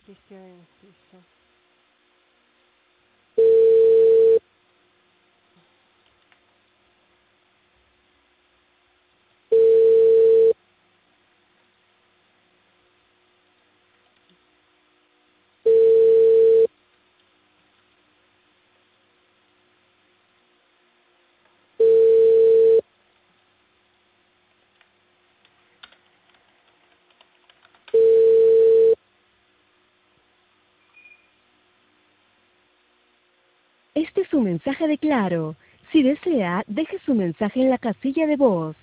inciso. Este es un mensaje de Claro. Si desea, deje su mensaje en la casilla de voz.